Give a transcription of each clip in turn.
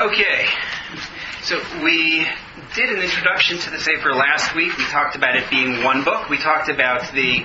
Okay, so we did an introduction to the Sefer last week. We talked about it being one book. We talked about the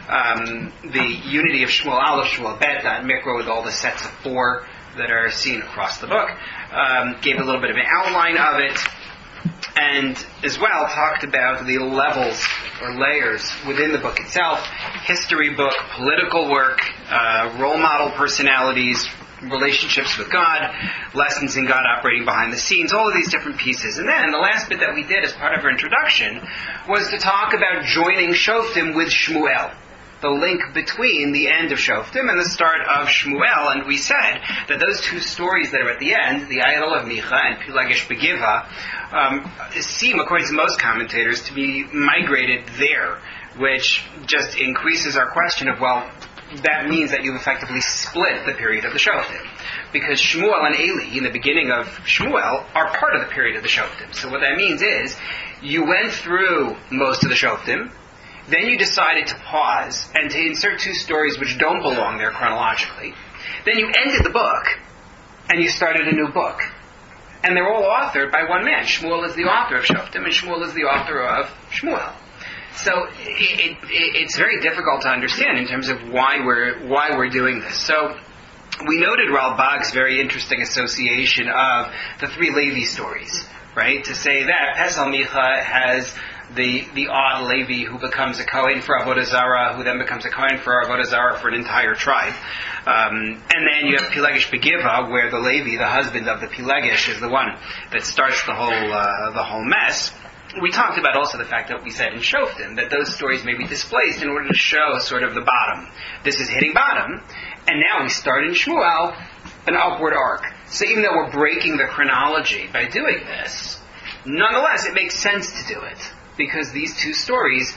unity of Shmuel Aleph, Shmuel Bet, that Mikra with all the sets of four that are seen across the book. Gave a little bit of an outline of it, and as well talked about the levels or layers within the book itself: history book, political work, role model personalities, relationships with God, lessons in God operating behind the scenes, all of these different pieces. And then the last bit that we did as part of our introduction was to talk about joining Shoftim with Shmuel, the link between the end of Shoftim and the start of Shmuel. And we said that those two stories that are at the end, the Idol of Micha and Pilagish Begiva, seem, according to most commentators, to be migrated there, which just increases our question of, well, that means that you've effectively split the period of the Shoftim. Because Shmuel and Eli, in the beginning of Shmuel, are part of the period of the Shoftim. So what that means is, you went through most of the Shoftim, then you decided to pause and to insert two stories which don't belong there chronologically. Then you ended the book, and you started a new book. And they're all authored by one man. Shmuel is the author of Shoftim, and Shmuel is the author of Shmuel. So it's very difficult to understand in terms of why we're doing this. So we noted Ralbag's very interesting association of the three Levi stories, right? To say that Pesel Micha has the odd Levi who becomes a Kohen for Avodah Zarah, who then becomes a Kohen for Avodah Zarah for an entire tribe. And then you have Pilagish Begiva, where the Levi, the husband of the Pilagish, is the one that starts the whole mess. We talked about also the fact that we said in Shoftim that those stories may be displaced in order to show sort of the bottom. This is hitting bottom, and now we start in Shmuel, an upward arc. So even though we're breaking the chronology by doing this, nonetheless it makes sense to do it, because these two stories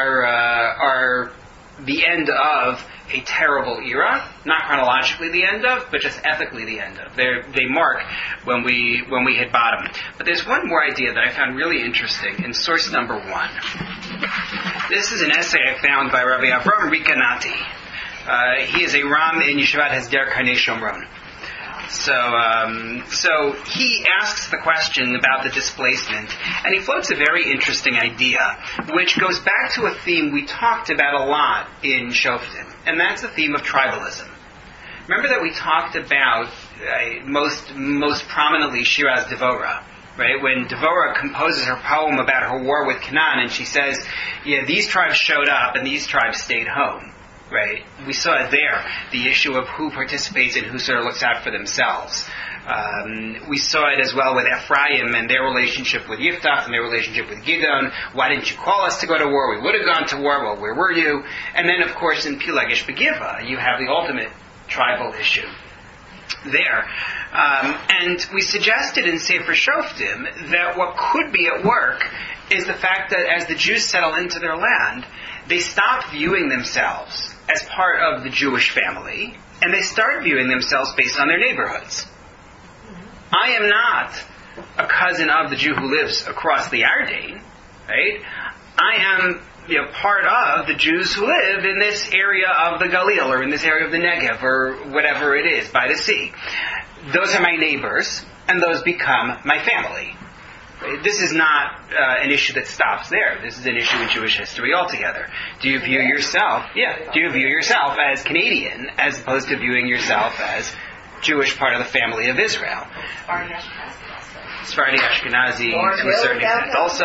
are the end of a terrible era, not chronologically the end of, but just ethically the end of. They mark when we hit bottom. But there's one more idea that I found really interesting in source number 1. This is an essay I found by Rabbi Avram Rikanati. He is a Ram in Yeshivat Hesder Karnei Shomron. So he asks the question about the displacement, and he floats a very interesting idea, which goes back to a theme we talked about a lot in Shoftim, and that's the theme of tribalism. Remember that we talked about most prominently Shiraz Devora, right? When Devora composes her poem about her war with Canaan, and she says, yeah, these tribes showed up and these tribes stayed home. Right, we saw it there, the issue of who participates and who sort of looks out for themselves. We saw it as well with Ephraim and their relationship with Yiftach and their relationship with Gidon. Why didn't you call us to go to war? We would have gone to war. Well, where were you? And then, of course, in Pilagish Begiva, you have the ultimate tribal issue there. And we suggested in Sefer Shoftim that what could be at work is the fact that as the Jews settle into their land, they stop viewing themselves as part of the Jewish family, and they start viewing themselves based on their neighborhoods. I am not a cousin of the Jew who lives across the Yarden, right? I am part of the Jews who live in this area of the Galil, or in this area of the Negev, or whatever it is, by the sea. Those are my neighbors, and those become my family. This is not an issue that stops there. This is an issue in Jewish history altogether. Do you view yourself as Canadian as opposed to viewing yourself as Jewish part of the family of Israel? Sephardi Ashkenazi to a certain extent also.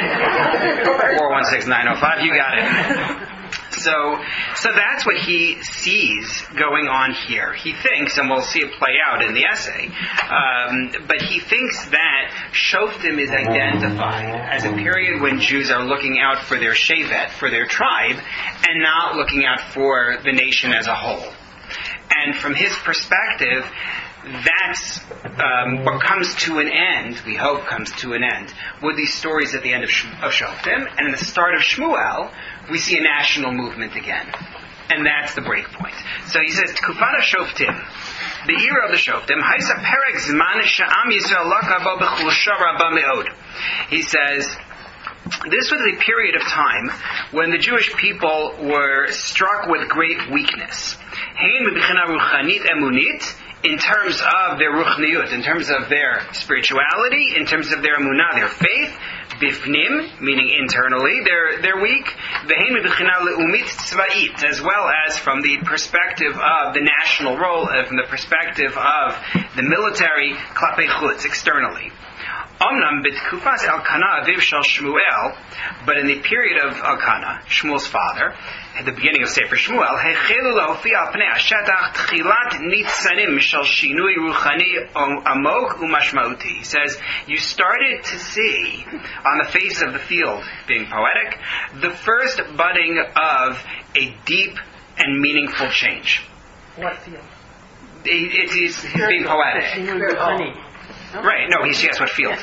416-905, you got it. So that's what he sees going on here. He thinks, and we'll see it play out in the essay, but he thinks that Shoftim is identified as a period when Jews are looking out for their shevet, for their tribe, and not looking out for the nation as a whole. And from his perspective, that's what comes to an end, we hope comes to an end, with these stories at the end of Shoftim, and in the start of Shmuel, we see a national movement again. And that's the break point. So he says, Tkufat Shoftim, the era of the Shoftim, Haisa Perek Zman Sha'am Yisrael Lakabo B'chulsha Rabba Me'od. He says, this was a period of time when the Jewish people were struck with great weakness. Hein b'bchina ruchanit emunit, in terms of their ruchniut, in terms of their spirituality, in terms of their emunah, their faith. Bifnim, meaning internally, they're weak. Ve'hem b'china le'umit tzva'it, as well as from the perspective of the national role, from the perspective of the military, klapei chutz, externally. Omnam b'tkufas Elkanah aviv shel Shmuel, but in the period of Elkanah, Shmuel's father, at the beginning of Sefer Shmuel, hechelu lahofi al pnei hashetach tchilat nitzanim shel shinui ruchani amok umashmauti. He says, you started to see on the face of the field, being poetic, the first budding of a deep and meaningful change. What field? He's being poetic. Right, no, he asks what field.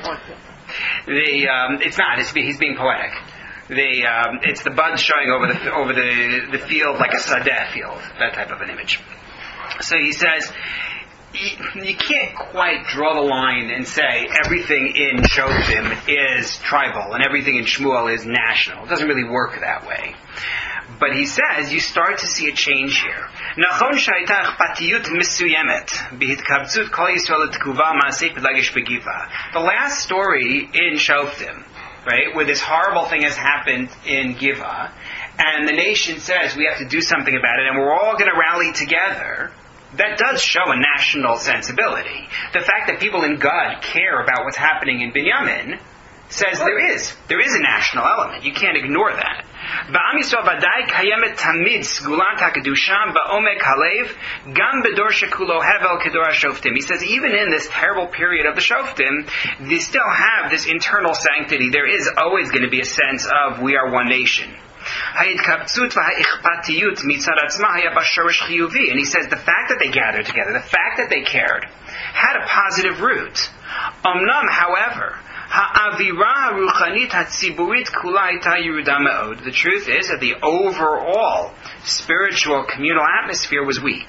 It's not, he's being poetic. It's the buds showing over the field like a sadeh field, that type of an image. So he says, you can't quite draw the line and say everything in Shoftim is tribal and everything in Shmuel is national. It doesn't really work that way. But he says, you start to see a change here. Nachon shaytach patiyut misuyemet b'hitkabtzut kol Yisrael tekuva ma'aseh pelagish begiva. The last story in Shoftim, right, where this horrible thing has happened in Giva, and the nation says we have to do something about it, and we're all going to rally together. That does show a national sensibility. The fact that people in Gad care about what's happening in Binyamin says there is a national element. You can't ignore that. Ba'am Yisrael vadai kayemet tamid sgulat hakadusham ba'omek halev gam bedor shekulo hevel kedor hashoftim. He says even in this terrible period of the Shoftim, they still have this internal sanctity. There is always going to be a sense of we are one nation. And he says the fact that they gathered together, the fact that they cared, had a positive root. However, the truth is that the overall spiritual communal atmosphere was weak.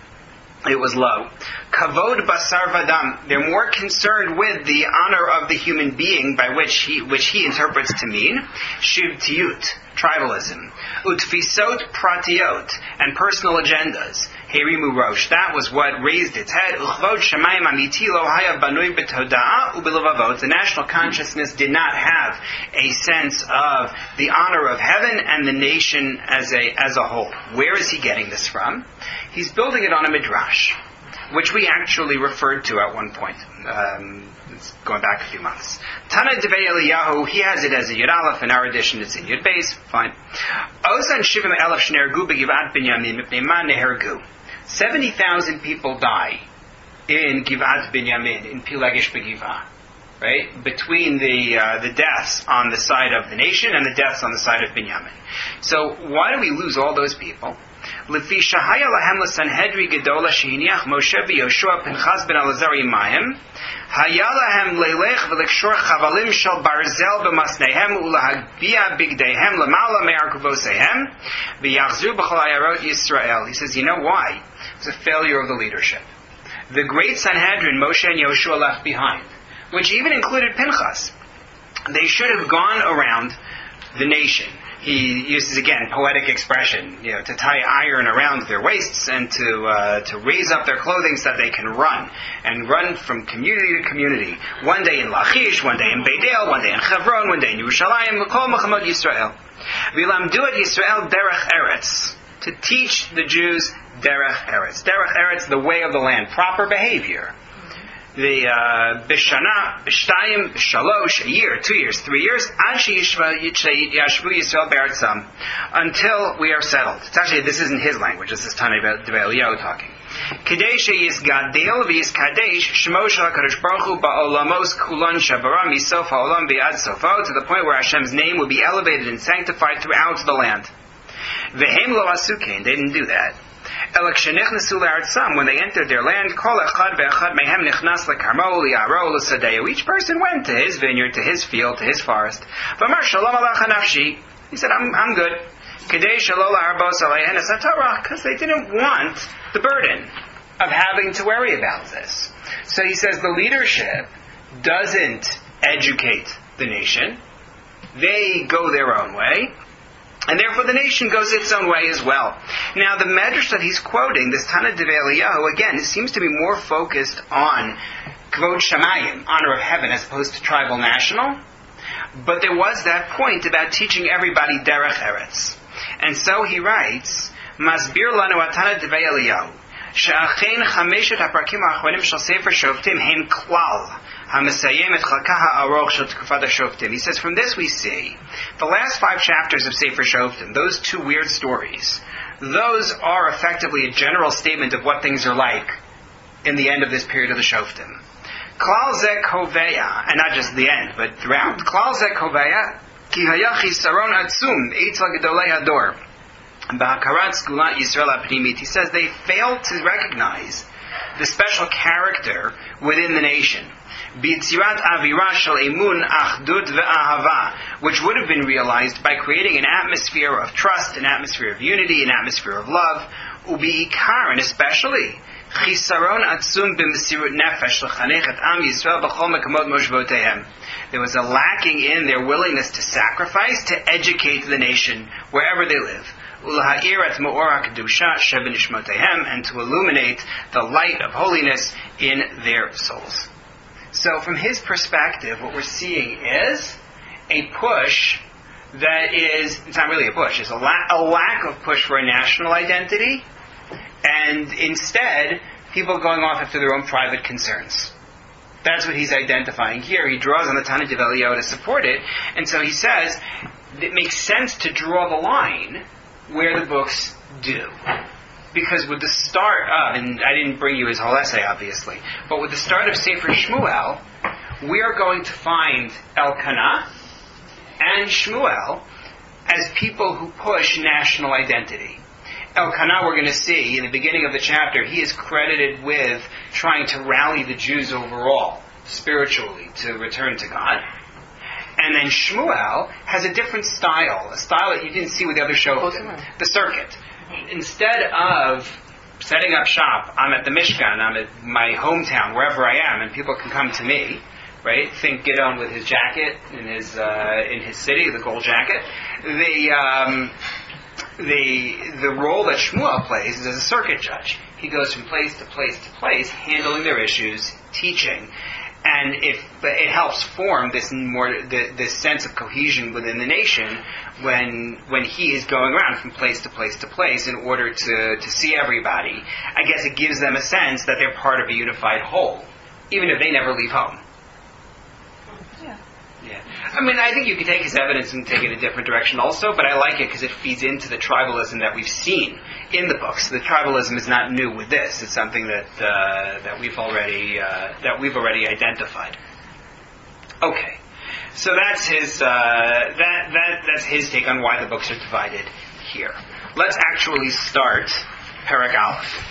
It was low. Kavod basar vadam. They're more concerned with the honor of the human being, by which he interprets to mean shivtiyut, tribalism, utfisot pratiot, and personal agendas. Herimu rosh. That was what raised its head. Uchvod shemayim amiti lo haya banui b'toda'ah u'b'levavot. The national consciousness did not have a sense of the honor of heaven and the nation as a whole. Where is he getting this from? He's building it on a midrash, which we actually referred to at one point. It's going back a few months. Tana Devei Eliyahu, he has it as a Yud Aleph. In our edition, it's in Yud Beis. Fine. Osan shivim elef shnehergu b'givat Binyamin mipnei ma nehergu. 70,000 people die in Givat Binyamin, in Pilagish Begiva, right? Between the deaths on the side of the nation and the deaths on the side of Binyamin. So why do we lose all those people? Lefi shahaya lahem l'sanhedri gedola shehiniach Moshe v'Yoshua Pinchas ben Elazar imayim haya lahem leilech v'lekshor chavalim shel barzel b'masnehem ulahagbiya bigdeihem lamala me'arkuvosehem v'yachzu b'chol ayarot Yisrael. He says, you know why? It was a failure of the leadership. The great Sanhedrin Moshe and Yoshua left behind, which even included Pinchas. They should have gone around the nation. He uses again poetic expression, to tie iron around their waists and to raise up their clothing so that they can run from community to community. One day in Lachish, one day in Beit El, one day in Hebron, one day in Yerushalayim, L'kol Machamot Yisrael. V'lamdu et Yisrael derech eretz, to teach the Jews derech eretz. Derech eretz, the way of the land, proper behavior. The b'shana, b'shtayim, b'shalosh, a year, 2 years, 3 years, yashvu Yisrael be'artzam, until we are settled. It's actually, this isn't his language, this is Tana Devei Eliyahu talking. Kadesh yisgadel v'yiskadesh shmo shel HaKadosh Baruch Hu ba'olamos kulon shabara misof ha'olam bi'ad sofo, to the point where Hashem's name would be elevated and sanctified throughout the land. V'hem lo asukein, they didn't do that. When they entered their land, each person went to his vineyard, to his field, to his forest. He said, I'm good. Because they didn't want the burden of having to worry about this. So he says the leadership doesn't educate the nation. They go their own way. And therefore the nation goes its own way as well. Now the medrash that he's quoting, this Tana Devei Eliyahu, again, it seems to be more focused on Kvod Shamayim, honor of heaven, as opposed to tribal national. But there was that point about teaching everybody Derech Eretz. And so he writes, Masbir lanu Tana Devei Eliyahu, she'achein chameshet haprakim ha'achronim shel Sefer Shoftim hem klal. He says, from this we see, the last 5 chapters of Sefer Shoftim, those 2 weird stories, those are effectively a general statement of what things are like in the end of this period of the Shoftim. Klal zeh koveya, and not just the end, but throughout. Klal zeh koveya, ki haya chisaron atzum, eitzel gedolei hador. Ba'akarat Skulat Yisrael HaPnimit. He says they failed to recognize the special character within the nation. B'yitzirat avira shel emun, achdut ve'ahava, which would have been realized by creating an atmosphere of trust, an atmosphere of unity, an atmosphere of love, u'bi'ikar, and especially, chisaron atzum b'mesirut nefesh l'chanech et am Yisrael b'chol mekamot moshvotehem. There was a lacking in their willingness to sacrifice, to educate the nation wherever they live. And to illuminate the light of holiness in their souls. So from his perspective, what we're seeing is a push that is, it's not really a push, it's a lack of push for a national identity, and instead, people going off after their own private concerns. That's what he's identifying here. He draws on the Tana Devei Eliyahu to support it, and so he says, it makes sense to draw the line where the books do. Because with the start of, and I didn't bring you his whole essay obviously, but with the start of Sefer Shmuel, we are going to find Elkanah and Shmuel as people who push national identity. Elkanah, we're going to see in the beginning of the chapter, he is credited with trying to rally the Jews overall, spiritually, to return to God. And then Shmuel has a different style, a style that you didn't see with the other shoftim, the circuit. Instead of setting up shop, I'm at the Mishkan, I'm at my hometown, wherever I am, and people can come to me, right? Think Gidon with his jacket in his city, the gold jacket. The role that Shmuel plays is as a circuit judge. He goes from place to place to place, handling their issues, teaching. And it helps form this this sense of cohesion within the nation when he is going around from place to place to place in order to see everybody. I guess it gives them a sense that they're part of a unified whole, even if they never leave home. Yeah. I mean, I think you could take his evidence and take it in a different direction also, but I like it because it feeds into the tribalism that we've seen in the books. The tribalism is not new with this; it's something that we've already identified. Okay, so that's his that's his take on why the books are divided here. Let's actually start Perek Aleph.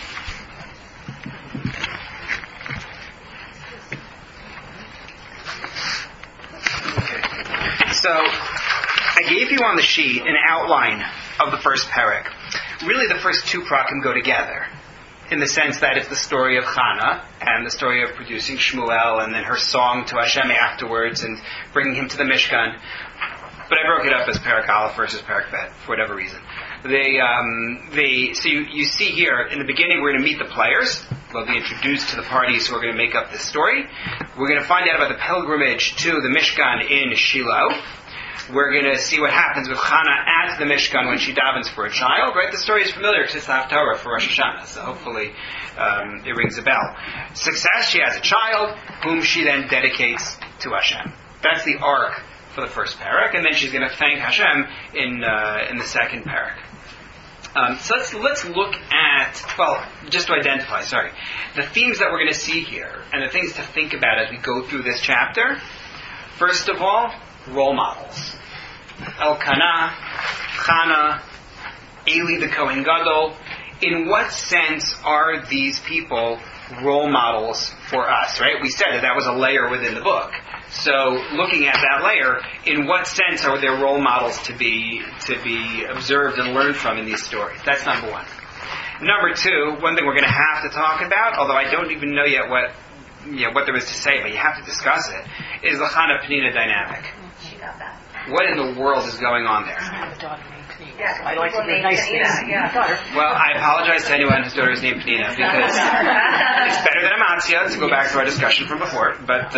So, I gave you on the sheet an outline of the first Perek. Really, the first 2 prakim go together, in the sense that it's the story of Chana, and the story of producing Shmuel, and then her song to Hashem afterwards, and bringing him to the Mishkan. But I broke it up as Perek Aleph versus Perek Bet, for whatever reason. So you see here, in the beginning we're going to meet the players. They'll be introduced to the parties who are going to make up this story. We're going to find out about the pilgrimage to the Mishkan in Shiloh. We're going to see what happens with Chana at the Mishkan when she davens for a child. Right? The story is familiar because it's the Haftarah for Rosh Hashanah, so hopefully it rings a bell. Success, she has a child whom she then dedicates to Hashem. That's the arc for the first Perek, and then she's going to thank Hashem in the second Perek. So let's look at, just to identify, the themes that we're going to see here, and the things to think about as we go through this chapter. First of all, role models. Elkanah, Chana, Eli the Kohen Gadol. In what sense are these people role models for us, right? We said that was a layer within the book. So, looking at that layer, in what sense are there role models to be observed and learned from in these stories? That's number one. Number 2, one thing we're going to have to talk about, although I don't even know yet what there is to say, but you have to discuss it, is the Chana Penina dynamic. She got that. What in the world is going on there? I have a daughter named Yeah, I like to be nice to my daughter. Well, I apologize to anyone whose daughter is named Penina because it's better than Amatzia, to go back to our discussion from before. But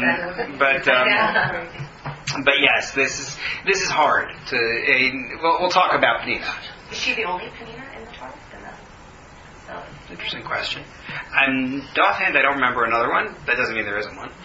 yes, this is hard to. We'll talk about Penina. Is she the only Penina in the 12? Interesting question. Offhand, I don't remember another one. That doesn't mean there isn't one.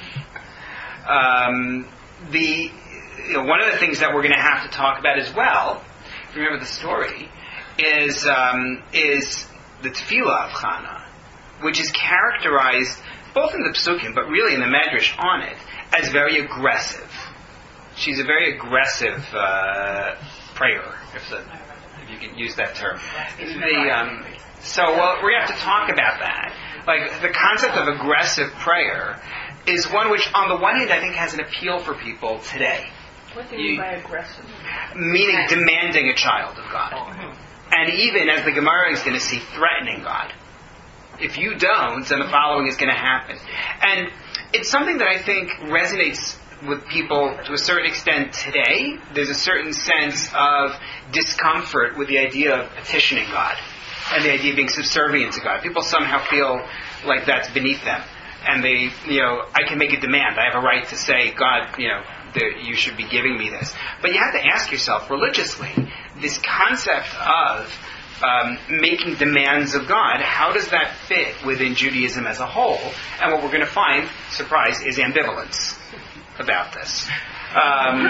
One of the things that we're going to have to talk about as well, if you remember the story, is the tefillah of Chana, which is characterized both in the Psukim, but really in the Medrash on it, as very aggressive. She's a very aggressive prayer, if you can use that term. So we're going to have to talk about that. Like, the concept of aggressive prayer is one which, on the one hand, I think has an appeal for people today. What do you mean by aggressive? Meaning demanding a child of God. And even, as the Gemara is going to see, threatening God. If you don't, then the following is going to happen. And it's something that I think resonates with people to a certain extent today. There's a certain sense of discomfort with the idea of petitioning God and the idea of being subservient to God. People somehow feel like that's beneath them. And they, I can make a demand. I have a right to say, God, you should be giving me this. But you have to ask yourself religiously, this concept of making demands of God, how does that fit within Judaism as a whole? And what we're going to find, surprise, is ambivalence about this. Doesn't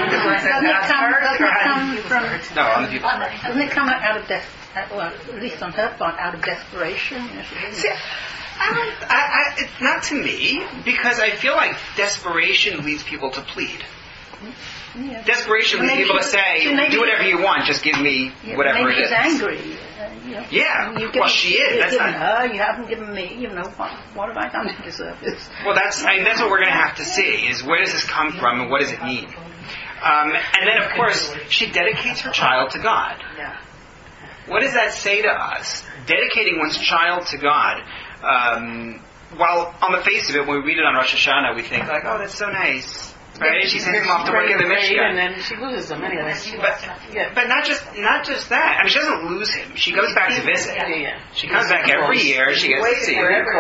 it come out of death? Well, at least on her part, out of desperation? See, not to me, because I feel like desperation leads people to plead. Yeah. Desperation leads people to say, do whatever you want, just give me whatever it is. She's angry. She is. You've given her, you haven't given me, what have I done to deserve this? Well, that's what we're going to have to see, is where does this come from and what does it mean? And then, of course, she dedicates her child to God. Yeah. What does that say to us? Dedicating one's child to God, while on the face of it, when we read it on Rosh Hashanah, we think like, oh, that's so nice. Right? She sends him off to work in the Mishkan. And then she loses him anyway. But not just that. I mean, she doesn't lose him. She goes back to visit. She comes back every year. She gets to see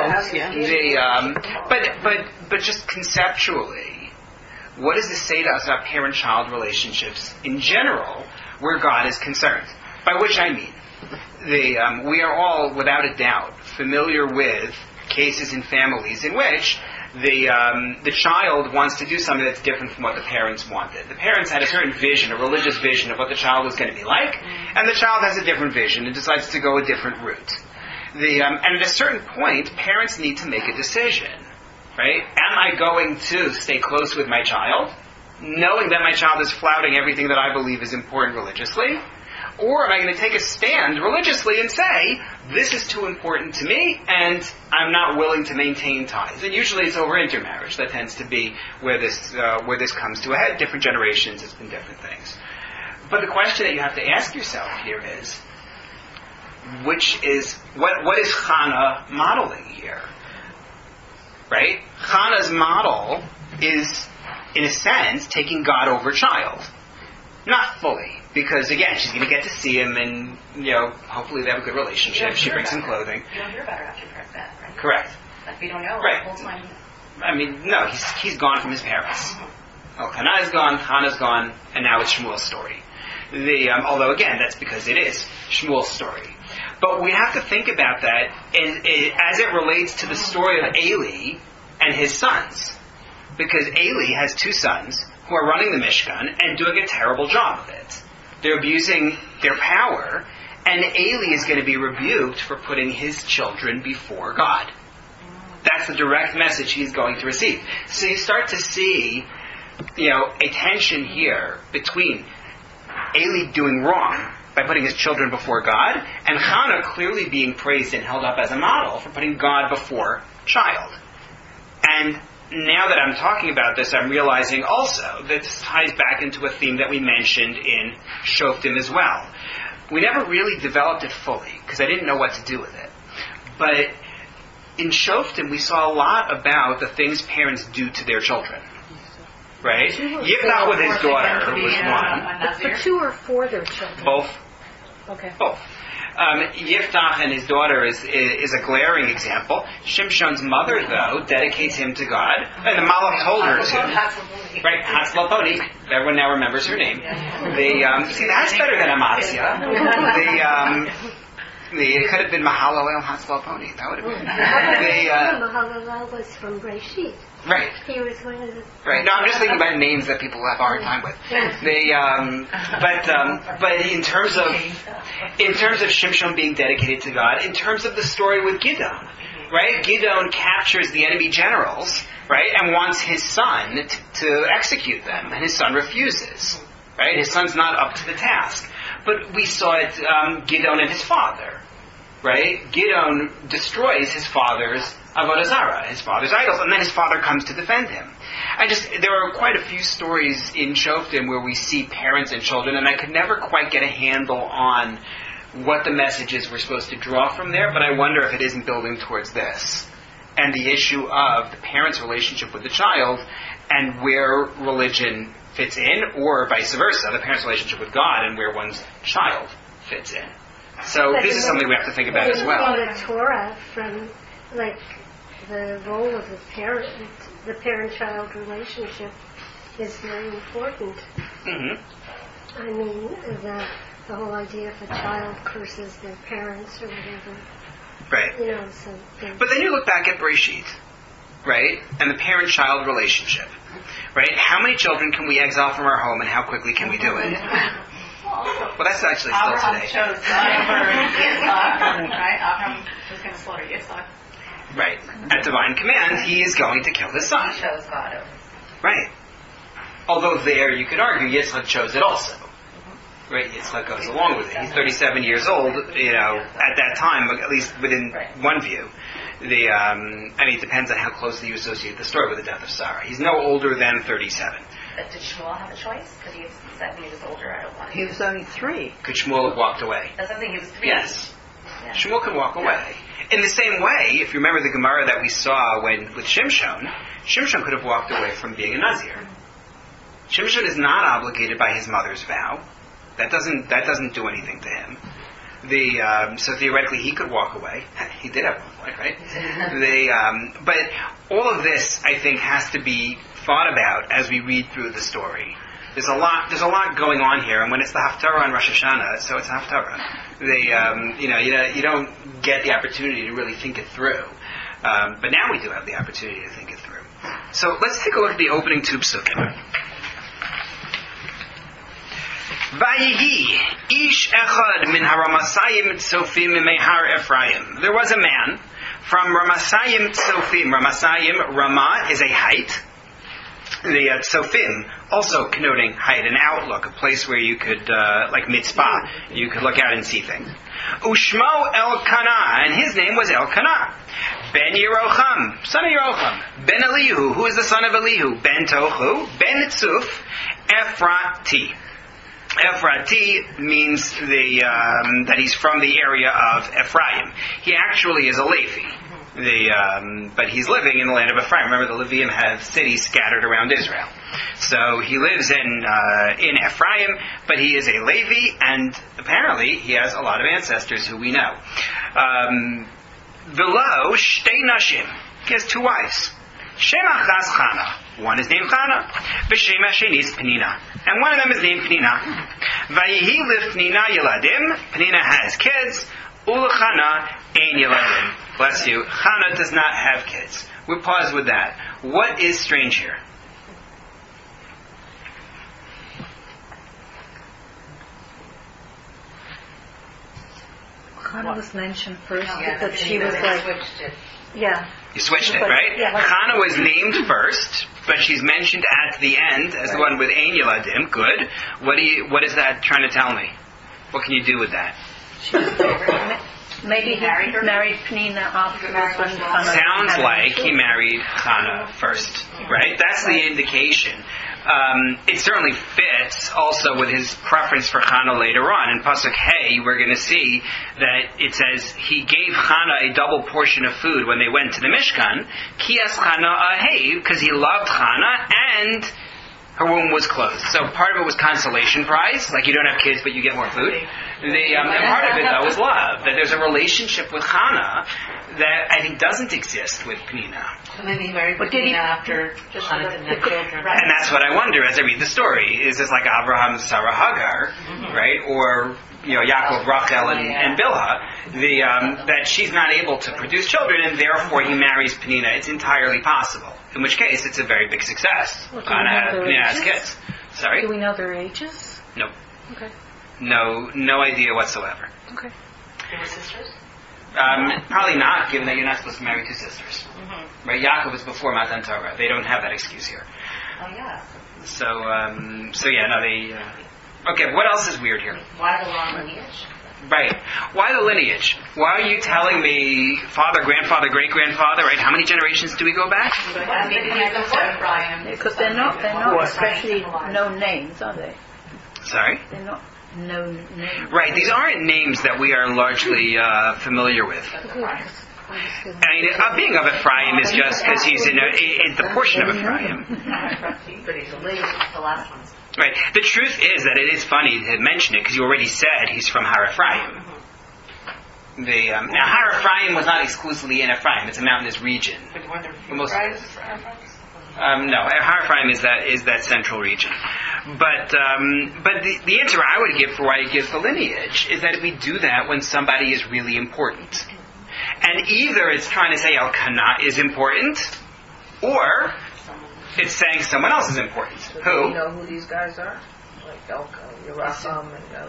him. But just conceptually, what does this say to us about parent-child relationships in general, where God is concerned? By which I mean, we are all, without a doubt, familiar with cases in families in which the child wants to do something that's different from what the parents wanted. The parents had a certain vision, a religious vision of what the child was going to be like, and the child has a different vision and decides to go a different route. And at a certain point, parents need to make a decision, right? Am I going to stay close with my child, knowing that my child is flouting everything that I believe is important religiously? Or am I going to take a stand religiously and say, this is too important to me, and I'm not willing to maintain ties? And usually it's over intermarriage. That tends to be where this comes to a head. Different generations, it's been different things. But the question that you have to ask yourself here is, what is Chana modeling here? Right? Chana's model is, in a sense, taking God over child. Not fully. Because, again, she's going to get to see him and, hopefully they have a good relationship. She brings him clothing. You don't hear about her after that, right? Correct. Like, we don't know right. The whole time. I mean, no, he's gone from his parents. Elkanah is gone, Hannah's gone, and now it's Shmuel's story. Although, again, that's because it is Shmuel's story. But we have to think about that as it relates to the story of Eli and his sons. Because Eli has two sons who are running the Mishkan and doing a terrible job of it. They're abusing their power, and Eli is going to be rebuked for putting his children before God. That's the direct message he's going to receive. So you start to see, a tension here between Eli doing wrong by putting his children before God, and Chana clearly being praised and held up as a model for putting God before child. And now that I'm talking about this, I'm realizing also that this ties back into a theme that we mentioned in Shoftim as well. We never really developed it fully, because I didn't know what to do with it. But in Shoftim, we saw a lot about the things parents do to their children. right? Yiftach with his daughter was one. But 2 are for their children. Both. Okay. Both. Yiftach and his daughter is a glaring example. Shimshon's mother, though, dedicates him to God, and the Malach told her to. Right, Hatzlaponi. Everyone now remembers her name. See, that's better than Amasia. It could have been Mahalalel Hatzlaponi. That would have been. Mahalalel was from Breshit. Right. He was one of the... Right. No, I'm just thinking about names that people have a hard time with. But in terms of Shimshon being dedicated to God, in terms of the story with Gidon, right? Gidon captures the enemy generals, right, and wants his son to execute them, and his son refuses, right? His son's not up to the task. But we saw it, Gidon and his father, right? Gidon destroys his father's Avodah Zarah, his father's idols, and then his father comes to defend him. There are quite a few stories in Shoftim where we see parents and children, and I could never quite get a handle on what the messages we're supposed to draw from there, but I wonder if it isn't building towards this. And the issue of the parent's relationship with the child and where religion fits in, or vice versa, the parent's relationship with God and where one's child fits in. So this is something we have to think about as well. In the Torah, from the role of the parent-child relationship is very important. Mm-hmm. I mean, the whole idea if a child curses their parents or whatever. Right. But then you look back at Bereshit, right, and the parent-child relationship, right? How many children can we exile from our home, and how quickly can we do it? Well, that's actually still today. Abraham chose Yitzhak, right? Abraham was going to slaughter Yitzhak. Right. At divine command, he is going to kill his son. He chose God over. Right. Although there, you could argue, Yitzhak chose it also. Right, Yitzhak goes along with it. He's 37 years old, at that time, at least within one view. It depends on how closely you associate the story with the death of Sarah. He's no older than 37. But did Shmuel have a choice? Because he said when he was older, I don't want to. He was only 3. Could Shmuel have walked away? That's something he was 3. Yes. Yeah. Shmuel could walk away. In the same way, if you remember the Gemara that we saw with Shimshon could have walked away from being a Nazir. Shimshon is not obligated by his mother's vow. That doesn't do anything to him. So theoretically he could walk away. He did at one point, right? But all of this, I think, has to be thought about as we read through the story. There's a lot going on here, and when it's the Haftarah on Rosh Hashanah, so it's Haftarah. You don't get the opportunity to really think it through. But now we do have the opportunity to think it through. So let's take a look at the opening 2 psukim. Vayihi ish echad min haramasayim tzofim mimehar Ephraim. There was a man from Ramasayim tzofim. Ramasayim, Ramah is a height. The tzofim, also connoting height, an outlook, a place where you could, like Mitzpah, you could look out and see things. Ushmo Elkanah, and his name was Elkanah. Ben Yerocham, son of Yerocham. Ben Elihu, who is the son of Elihu. Ben Tohu, Ben Tzuf, Ephrati. Ephrati means that he's from the area of Ephraim. He actually is a Levi, but he's living in the land of Ephraim. Remember, the Levium have cities scattered around Israel. So he lives in Ephraim, but he is a Levi, and apparently he has a lot of ancestors who we know. V'lo shtei nashim. He has 2 wives. Shem achas Chana. One is named Chana. V'shem hasheni is Penina. And one of them is named Penina. Vayihi lifnina yeladim. Penina has kids. Ulachana ein yeladim. Bless you. Chana does not have kids. We'll pause with that. What is strange here? Chana was mentioned first Yeah, because she was like, switched it. yeah. You switched it, right? Yeah. Chana was named first, but she's mentioned at the end as the one with Ein Yeladim. Good. What is that trying to tell me? What can you do with that? Maybe he married Penina afterwards when Chana Sounds had like he married Chana first, right? That's the indication. It certainly fits also with his preference for Chana later on. In Pasuk Hey, we're going to see that it says he gave Chana a double portion of food when they went to the Mishkan. Kias Chana Ahev, because he loved Chana, and Her womb was closed. So part of it was consolation prize, like you don't have kids but you get more food. And part of it, though, was love. That there's a relationship with Hannah that I think doesn't exist with Penina. So maybe he married Penina after Hannah didn't have children. And that's what I wonder as I read the story. Is this like Abraham, Sarah, Hagar, right? Or, Yaakov, Rachel, and Bilhah, that she's not able to produce children, and therefore he marries Penina. It's entirely possible. In which case, it's a very big success. Penina has kids. Sorry? Do we know their ages? Nope. Okay. No idea whatsoever. Okay. They were sisters? Probably not, given that you're not supposed to marry two sisters. Right? Yaakov was before Matan Torah. They don't have that excuse here. Oh, yeah. So yeah, no, they... Okay, what else is weird here? Why the long lineage? Right. Why the lineage? Why are you telling me father, grandfather, great-grandfather, right? How many generations do we go back? Because they're not especially known names, are they? Sorry? They're not known names. Right, these aren't names that we are largely familiar with. I mean, being of Ephraim is just because he's in the portion of Ephraim. But he's the latest, the last ones. Right. The truth is that it is funny to mention it because you already said he's from Har Ephraim. Now, Har Ephraim was not exclusively in Ephraim; it's a mountainous region. But weren't there few Most- tribes? No, Har Ephraim is that central region. But the answer I would give for why he gives the lineage is that we do that when somebody is really important. And either it's trying to say Elkanah is important, or it's saying someone else is important. So Who? Do you know who these guys are? Like Yeracham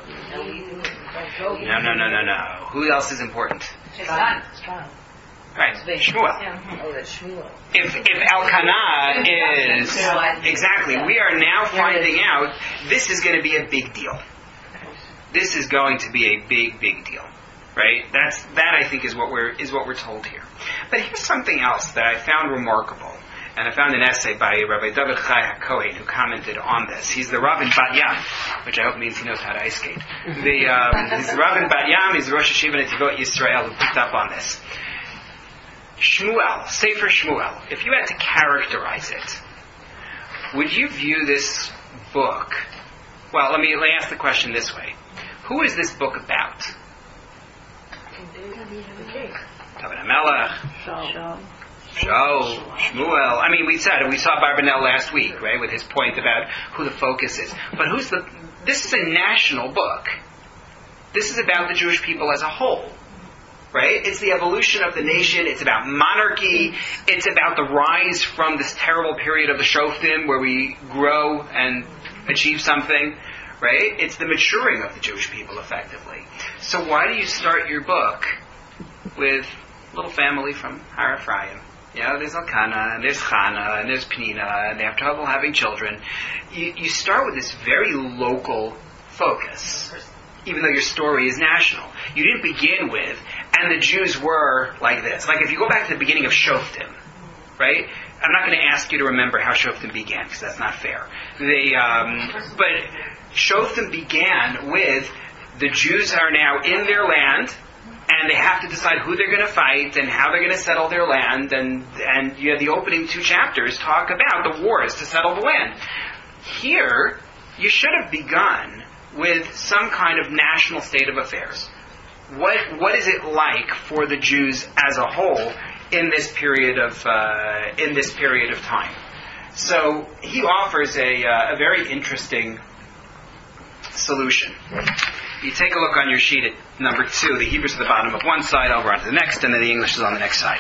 and No. Who else is important? His son. Right, Shmuel. Oh, that's Shmuel. If Elkanah is... Exactly. We are now finding out this is going to be a big deal. This is going to be a big deal. Right? That I think is what we're told here. But here's something else that I found remarkable. And I found an essay by Rabbi David Chai HaKohen who commented on this. He's the Rav in Bat Yam, which I hope means he knows how to ice skate. He's the Rav in Bat Yam, he's the Rosh Hashiva Netivot Yisrael who picked up on this. Shmuel, Sefer Shmuel, if you had to characterize it, would you view this book... Well, let me ask the question this way. Who is this book about? David HaMelech, Shmuel. I mean, we saw Barbanel last week, right, with his point about who the focus is. But this is a national book. This is about the Jewish people as a whole, right? It's the evolution of the nation. It's about monarchy. It's about the rise from this terrible period of the Shoftim where we grow and achieve something, right? It's the maturing of the Jewish people, effectively. So why do you start your book with a little family from Har Ephraim? There's Elkanah, and there's Chana, and there's Penina, and they have trouble having children. You start with this very local focus, even though your story is national. You didn't begin with, and the Jews were like this. Like if you go back to the beginning of Shoftim, right? I'm not going to ask you to remember how Shoftim began, because that's not fair. But Shoftim began with the Jews are now in their land, and they have to decide who they're going to fight and how they're going to settle their land. And the opening two chapters talk about the wars to settle the land. Here, you should have begun with some kind of national state of affairs. What is it like for the Jews as a whole in this period of time? So he offers a very interesting solution. You take a look on your sheet at number 2. The Hebrew's at the bottom of one side, over onto the next, and then the English is on the next side.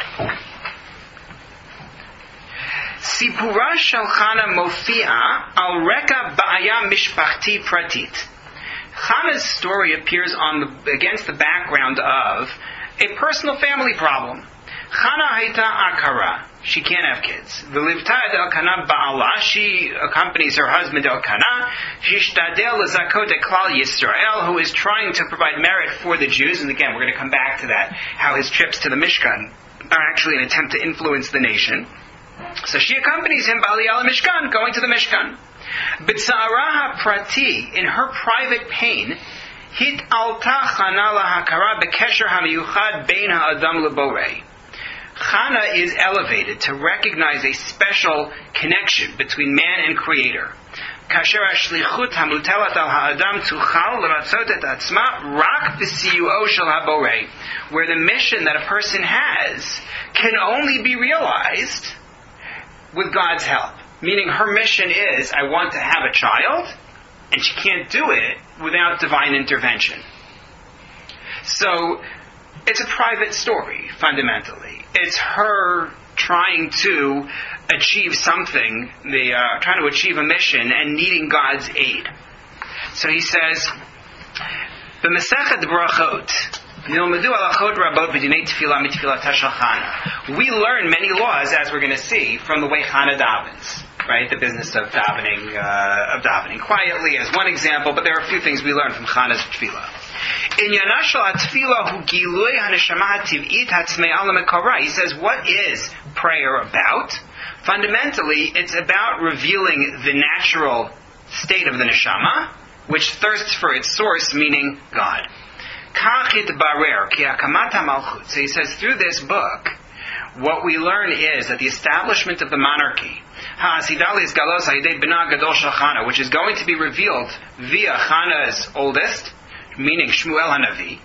Sipura shel Chana mofi'a al reka ba'aya mishpachti pratit. Chana's story appears against the background of a personal family problem. Chana haita akara. She can't have kids. V'livta Elkanah ba'ala. She accompanies her husband Elkanah. Shishtadel l'zakot klal Yisrael, who is trying to provide merit for the Jews. And again, we're going to come back to that, how his trips to the Mishkan are actually an attempt to influence the nation. So she accompanies him ba'aliyah Mishkan, going to the Mishkan. B'tza'araha prati, in her private pain, hit alta chana lahakara b'kesher hamiyuchad bein ha'adam leborei. Chana is elevated to recognize a special connection between man and Creator. Kasher hashlichut hamutelat al ha'adam tuchal l'ratzot et atzma rak b'siyu'o shel haborei, where the mission that a person has can only be realized with God's help. Meaning her mission is, I want to have a child, and she can't do it without divine intervention. So, it's a private story, fundamentally. It's her trying to achieve something, trying to achieve a mission, and needing God's aid. So he says, "B'mesechet brachot, nilmedu halachot rabot b'dinei tefillah mitfilat hashachana." We learn many laws, as we're going to see, from the way Chana davens. Right, the business of davening quietly as one example, but there are a few things we learn from Chana's tefillah. In Yanashal Atfilah hu gilui haneshama hativ'it hatzmei ala mekara. He says, what is prayer about? Fundamentally, it's about revealing the natural state of the neshama, which thirsts for its source, meaning God. Kach itbarer ki hakamat hamalchut. So he says, through this book, what we learn is that the establishment of the monarchy, which is going to be revealed via Chana's oldest, meaning Shmuel HaNavi,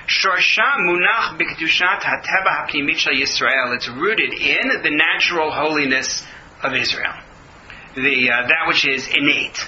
it's rooted in the natural holiness of Israel, that which is innate.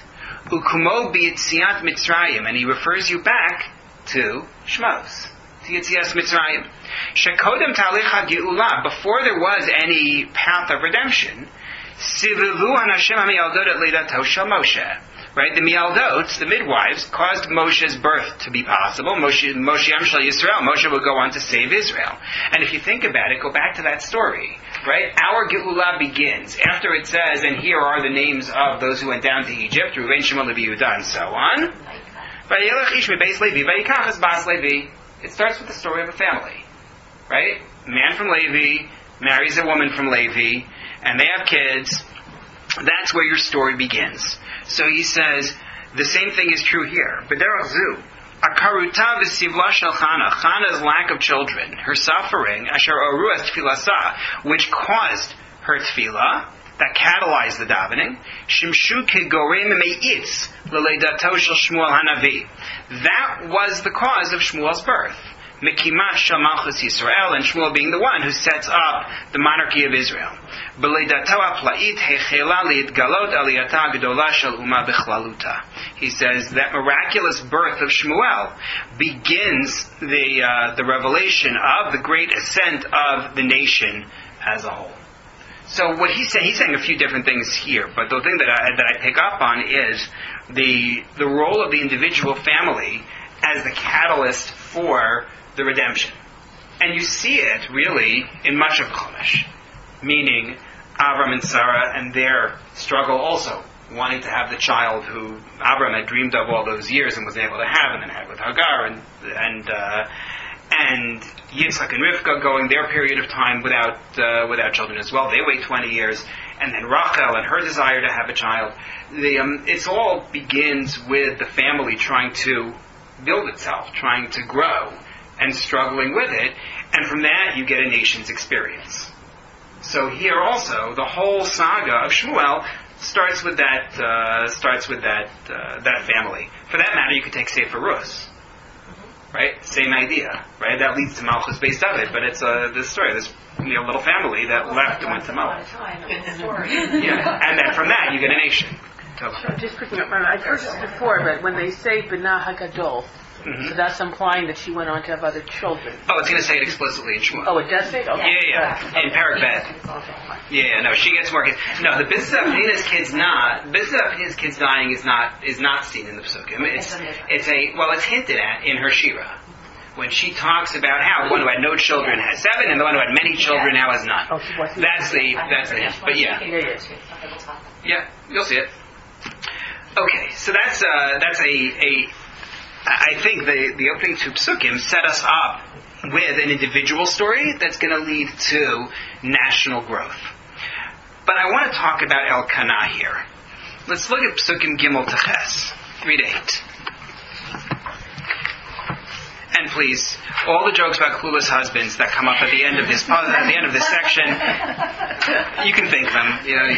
And he refers you back to Shmos, to Yetzias Mitzrayim. Shekodem talich ha'geula, before there was any path of redemption, sivivu hanashim ha'miyaldot et leidato shel Moshe. Right, the miyaldot, the midwives, caused Moshe's birth to be possible. Moshe shel Yisrael. Moshe would go on to save Israel. And if you think about it, go back to that story. Right, our geula begins after it says, and here are the names of those who went down to Egypt, Reuven, Shimon, Levi, Yehuda, and so on. Vayelech ish mebeis Levi, vayikach es bas Levi. It starts with the story of a family. Right? A man from Levi marries a woman from Levi, and they have kids. That's where your story begins. So he says, the same thing is true here. B'derech zu, akaruta v'sivla shel Chana, Chana's lack of children, her suffering, asher oru es tefilasa, which caused her tefillah, that catalyzed the davening, shimshu kegorem me'itz l'leidato shel Shmuel HaNavi. That was the cause of Shmuel's birth. Mekimat shel Malchus Yisrael, and Shmuel being the one who sets up the monarchy of Israel. B'leidato ha'pla'it hechela li'itgalot aliyata gdola shel umah b'chlaluta. He says that miraculous birth of Shmuel begins the revelation of the great ascent of the nation as a whole. So what he's saying a few different things here, but the thing that I pick up on is the role of the individual family as the catalyst for the redemption. And you see it really in much of Chumash, meaning Avram and Sarah and their struggle also, wanting to have the child who Avram had dreamed of all those years and was able to have, and then had with Hagar, and Yitzchak and Rivka going their period of time without children as well. They wait 20 years, and then Rachel and her desire to have a child. It all begins with the family trying to build itself, trying to grow, and struggling with it, and from that you get a nation's experience. So here also, the whole saga of Shmuel starts with that family. For that matter, you could take Sefer Rus, right? Same idea, right? That leads to Malchus Beis David, but it's this story, this little family that left and went to Moab. Yeah, and then from that you get a nation. So just picking up on, I've heard this before, but when they say B'nah HaGadol, so that's implying that she went on to have other children. Oh, it's going to say it explicitly in Shmuel. Oh, it does say it? Okay. Yeah. In Perek Bet. No, she gets more kids. No, the business of Hannah's kids dying is not seen in the Pesukim. It's hinted at in her Shira. When she talks about how the one who had no children has 7, and the one who had many children now has none. Oh, That's the hint. But yeah, you'll see it. Okay, so that's I think the opening to Psukim set us up with an individual story that's going to lead to national growth. But I want to talk about Elkanah here. Let's look at Psukim Gimel Teches, 3-8. And please, all the jokes about clueless husbands that come up at the end of this section, you can think them. You know.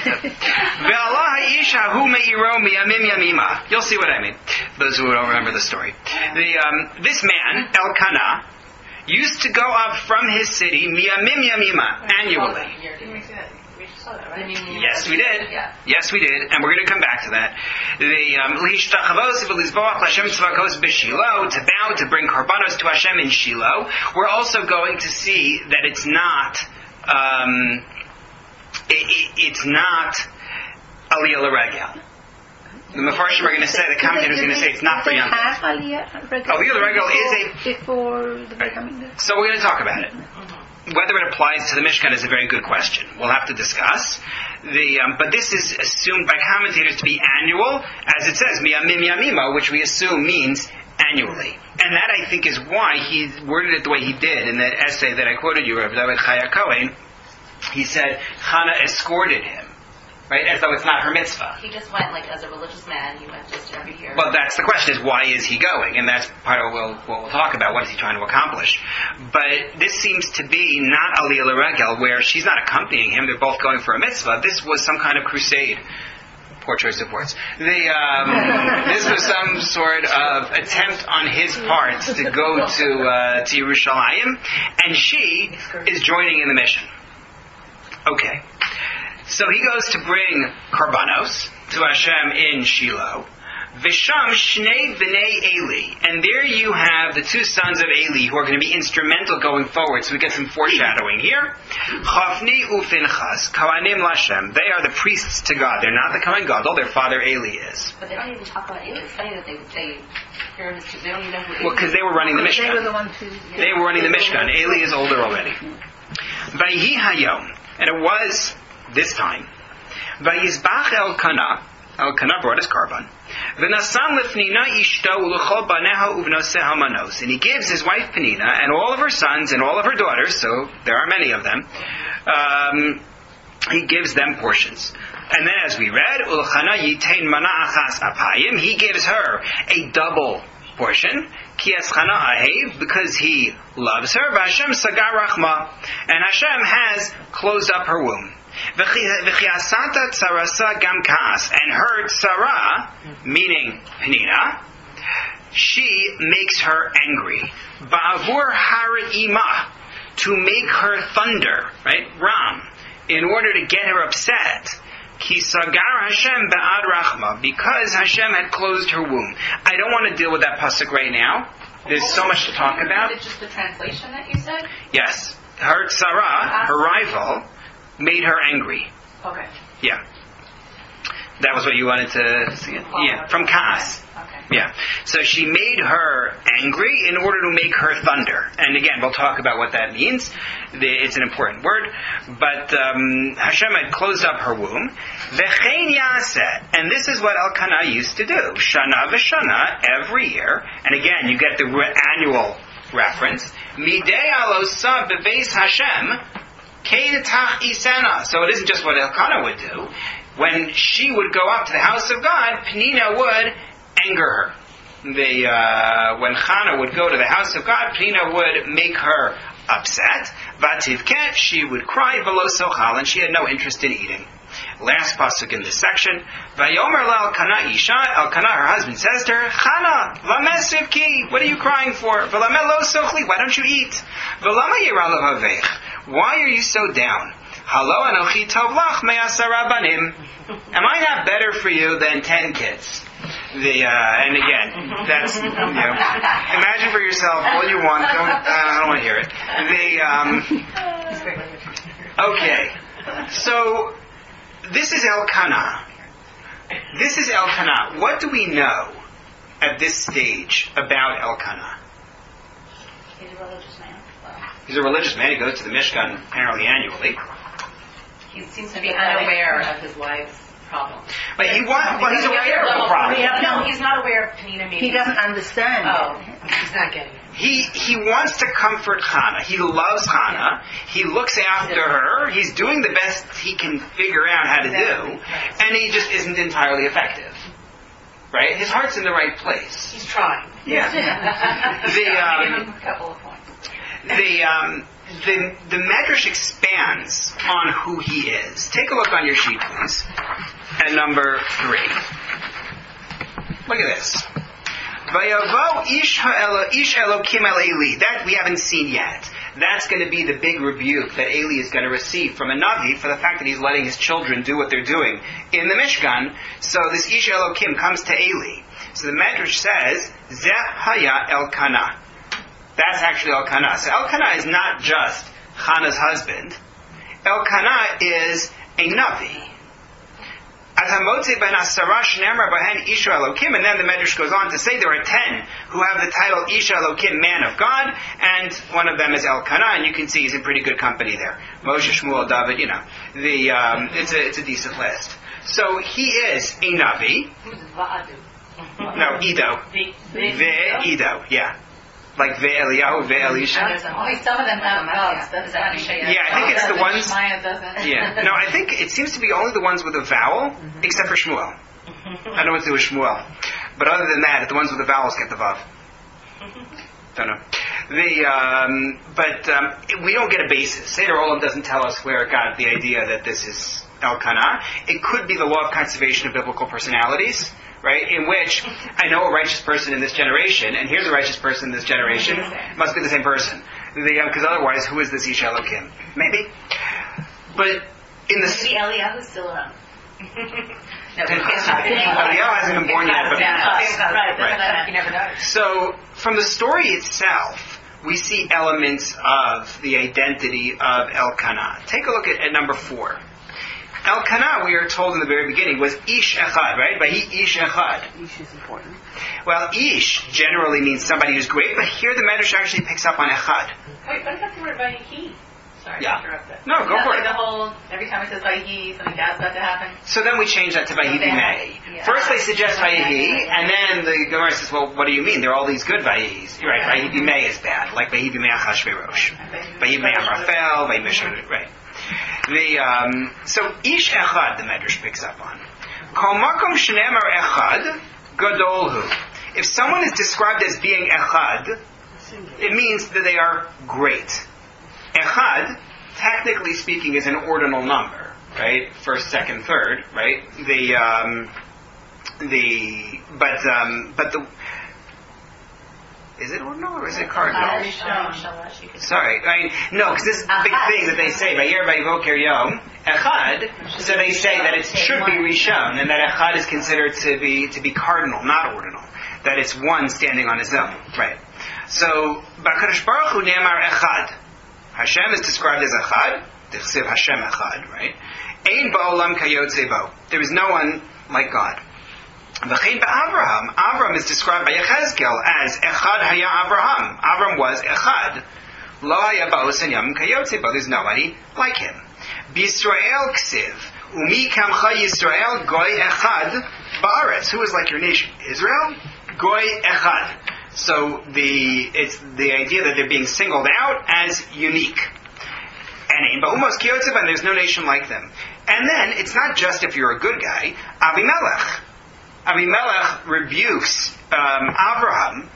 You'll see what I mean. Those who don't remember the story. This man, Elkanah, used to go up from his city miyamim yamima annually. We just saw that, right? Yes, we did. Yes, we did, and we're going to come back to that. To bow, to bring korbanos to Hashem in Shiloh. We're also going to see that it's not Aliyah L'Regel. The Mefarshim are going to say, the commentators are going to say it's not for Yom Tov. Aliyah L'Regel is before the Beit HaMikdash. So we're going to talk about it. Whether it applies to the Mishkan is a very good question. We'll have to discuss. But this is assumed by commentators to be annual, as it says, miyamim yamima, which we assume means annually. And that, I think, is why he worded it the way he did in that essay that I quoted you, Rav David Chaya Cohen. He said, Hannah escorted him, right, as though it's not her mitzvah. He just went, as a religious man, he went just every year. Well, that's the question, is why is he going? And that's part of what we'll talk about. What is he trying to accomplish? But this seems to be not Aliyah L'Regel, where she's not accompanying him. They're both going for a mitzvah. This was some kind of crusade. Poor choice of words. This was some sort of attempt on his part to go to Yerushalayim, and she is joining in the mission. Okay. So he goes to bring korbanos to Hashem in Shiloh. Visham Shnei B'nei Eli. And there you have the two sons of Eli who are going to be instrumental going forward. So we get some foreshadowing here. Chafni Ufinchas, Kohanim Lashem. They are the priests to God. They're not the Kohen Gadol. Their father Eli is. But they don't even talk about Eli. It's funny that they don't even know who Eli is. Well, because they were running the Mishkan. They were the ones who... They were running the Mishkan. Eli is older already. Vayhi Hayom. And it was this time. Vayizbach Elkanah. Elkanah brought his korban. V'nasan lefnina ishto u'lechol baneha uvnoseh manos. And he gives his wife Penina and all of her sons and all of her daughters, so there are many of them, he gives them portions. And then as we read, Ulchana yitain mana achas apayim, he gives her a double portion, ki eschana ahev, because he loves her, v'Hashem sagar rachma, and Hashem has closed up her womb. V'chiasata tzarasa gam kaas, and her tzara, meaning Penina, she makes her angry. Ba'avur hara'ima, to make her thunder, right? Ram, in order to get her upset. Ki sagar Hashem ba'ad rachma, because Hashem had closed her womb. I don't want to deal with that pasuk right now. There's so much to talk about. Is it just the translation that you said? Yes. Her tzara, her rival, made her angry. Okay. Yeah. That was what you wanted to see? Yeah, from Kaas. Okay. Yeah. So she made her angry in order to make her thunder. And again, we'll talk about what that means. It's an important word. But Hashem had closed up her womb. V'chein yaseh. And this is what Elkanah used to do. Shana v'shana, every year. And again, you get the annual reference. Midei alosa bebeis Hashem. Keitach isena. So it isn't just what Elkanah would do. When she would go up to the house of God, Penina would anger her. When Chana would go to the house of God, Penina would make her upset. Vativket, she would cry below sochal, and she had no interest in eating. Last pasuk in this section. Vayomer la Elkanah isha. Elkanah, her husband, says to her, Chana, lamesivki, what are you crying for? V'lameh lo sochli, why don't you eat? V'lama yira lehavech, why are you so down? Halo anochi tov lach me'asara banim. Am I not better for you than 10 kids? And again, that's, imagine for yourself all you want. I don't want to hear it. Okay. So, this is Elkanah. This is Elkanah. What do we know at this stage about Elkanah? He's a religious man. He's a religious man. He goes to the Mishkan apparently annually. He seems to be unaware of his wife's problem. But he's aware of the problem. No, he's not aware of Penina maybe. He doesn't understand. Oh, he's not getting it. He wants to comfort Chana. He loves Chana. He looks after her. He's doing the best he can figure out how to do. And he just isn't entirely effective. right? His heart's in the right place. He's trying. Yeah. Give him a couple of points. The Medrash expands on who he is. Take a look on your sheet, please, at number 3. Look at this. Vayavo ish Elokim el Eli. That we haven't seen yet. That's going to be the big rebuke that Eli is going to receive from a Navi for the fact that he's letting his children do what they're doing in the Mishkan. So this Ish Elokim comes to Eli. So the Medrash says, Zeh Haya Elkanah. That's actually Elkanah. So Elkanah is not just Hannah's husband. Elkanah is a Navi. And then the Medrash goes on to say there are 10 who have the title Isha Elokim, man of God, and one of them is Elkanah, and you can see he's in pretty good company there. Moshe, Shmuel, David, it's a decent list. So he is a Navi. Who's Va'adu? No, Ido. Ido, yeah. Like Ve'eliyahu, Ve'elisha. Only some of them have vowels. That's Yeah, I think it's the ones. Maya doesn't. Yeah, no, I think it seems to be only the ones with a vowel, except for Shmuel. I don't know what to do with Shmuel, but other than that, the ones with the vowels get the vav. Don't know. But we don't get a basis. Seder Olam doesn't tell us where it got the idea that this is Elkanah. It could be the law of conservation of biblical personalities, right? In which I know a righteous person in this generation, and here's a righteous person in this generation. It must be the same person. Because otherwise, who is this Ish Elokim? Maybe. But in the... Maybe Eliyahu's still around. Eliyahu hasn't been born yet. But Right. You never know. So, from the story itself, we see elements of the identity of Elkanah. Take a look at number 4. Elkanah, we are told in the very beginning, was Ish Echad, right? Vahi Ish Echad. Ish is important. Well, Ish generally means somebody who's great, but here the Medrash actually picks up on Echad. Wait, what about the word Vayihi? Sorry Yeah. to interrupt that. No, go for Like it. the whole, every time it says Vayihi, something bad's about to happen. So then we change that to Vahi Bimei. Yeah. First they suggest Vayihi, and then the Gemara says, well, what do you mean? There are all these good Vayihis. You're right, Vahi Bimei is bad, like Vahi Bimei Achashverosh. Vahi Bimei Amraphel, Vahi Bimei, right. So Ish Echad, the Medrash picks up on. Kol makom shenemar Echad, gadolhu. If someone is described as being Echad, it means that they are great. Echad, technically speaking, is an ordinal number, right? First, second, third, right? Is it ordinal or is it cardinal? Sorry, no, because this is the big thing that they say. Vayir vayivoker yom echad. So they say that it should be rishon, and that echad is considered to be cardinal, not ordinal. That it's one standing on its own, right? So, Bakadosh Baruch Hu ne'amar echad. Hashem is described as echad. Tichsiv Hashem echad, right? Ein ba'olam kayotze bo. There is no one like God. V'chein ba'Avraham. Avram is described by Yechezkel as echad haya Avraham. Avram was echad. Lo haya ba'osan yam kayotze bo. There's nobody like him. B'Yisrael ksiv. Umi kamcha Yisrael goy echad ba'aretz. Who is like your nation? Israel? Goy echad. So it's the idea that they're being singled out as unique. And there's no nation like them. And then it's not just if you're a good guy. Avimelech rebukes Avraham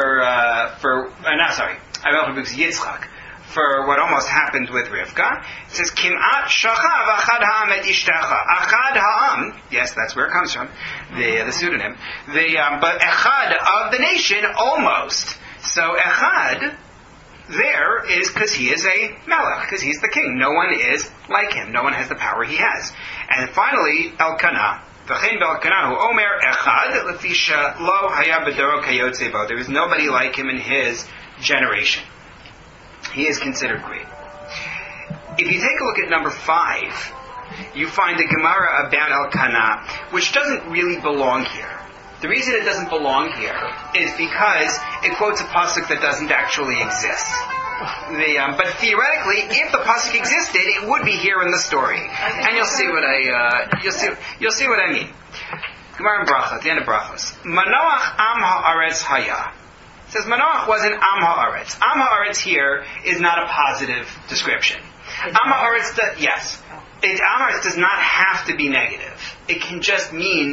Avimelech rebukes Yitzchak for what almost happened with Rivka. It says, Kim'at shachav achad ha'am et ishtecha. Achad ha'am, yes, that's where it comes from, the pseudonym. But echad of the nation, almost. So echad there is because he is a melech, because he's the king. No one is like him. No one has the power he has. And finally, Elkanah. V'chein b'Elkanah hu omer echad lefisha lo haya b'doro kayotze bo. There is nobody like him in his generation. He is considered great. If you take a look at number 5, you find a Gemara about Elkanah, which doesn't really belong here. The reason it doesn't belong here is because it quotes a pasuk that doesn't actually exist. But theoretically, if the pasuk existed, it would be here in the story, and you'll see what I mean. Gemara in Bracha, at the end of Brachos. Manoach am haaretz haya. It says Manoach was an am haaretz. Am haaretz here is not a positive description. Am haaretz, am haaretz does not have to be negative. It can just mean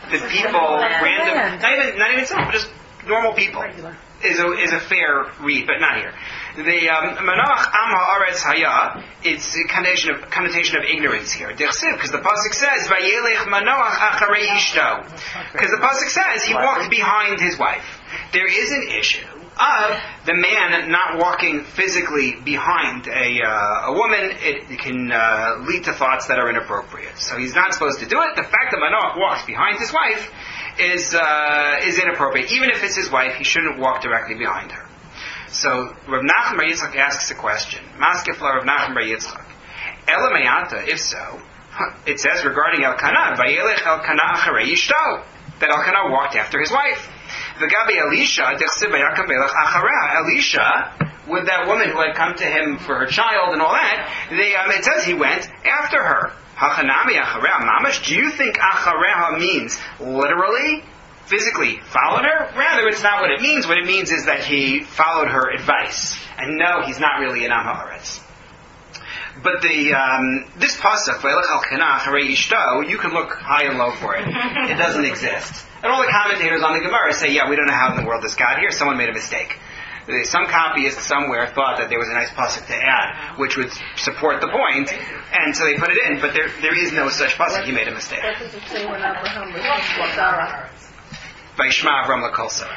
that people, random, not even some, just normal people, is a fair read, but not here. The Manoach Am Haaretz Haya, it's a connotation of ignorance here. Because the pasuk says Vayelech Manoach Acharei Ishto. Because the pasuk says he walked behind his wife. There is an issue of the man not walking physically behind a woman. It can lead to thoughts that are inappropriate. So he's not supposed to do it. The fact that Manoach walks behind his wife is inappropriate. Even if it's his wife, he shouldn't walk directly behind her. So Rav Nachman Bar Yitzchak asks a question. Maskefla Rav Nachman Bar Yitzchak. Ela Me'ata, if so, it says regarding Elkanah, Vayelech Elkanah Acharei Ishto, that Elkanah walked after his wife. V'gabi Elisha, Dechsiv Vayakam Melech Acharei. Elisha, with that woman who had come to him for her child and all that, it says he went after her. Hachanami Acharei Mamash. Do you think Acharei means literally? Physically followed her? Rather, it's not what it means. What it means is that he followed her advice. And no, he's not really an Am Haaretz. But this pasuk, Vayelech Elkanah Acharei Ishto, you can look high and low for it. It doesn't exist. And all the commentators on the Gemara say, yeah, we don't know how in the world this got here. Someone made a mistake. Some copyist somewhere thought that there was a nice pasuk to add, which would support the point, and so they put it in. But there is no such pasuk. He made a mistake. What does it say when Abraham was Sarah? Vayishma Avram L'Kol Sarah.